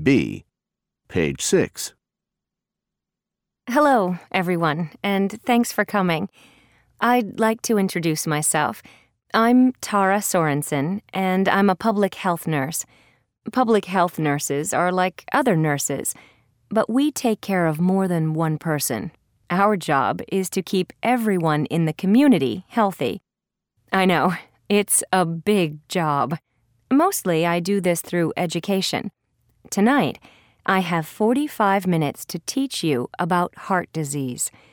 B. Page 6. Hello, everyone, and thanks for coming. I'd like to introduce myself. I'm Tara Sorensen, and I'm a public health nurse. Public health nurses are like other nurses, but we take care of more than one person. Our job is to keep everyone in the community healthy. I know, it's a big job. Mostly I do this through education. Tonight, I have 45 minutes to teach you about heart disease.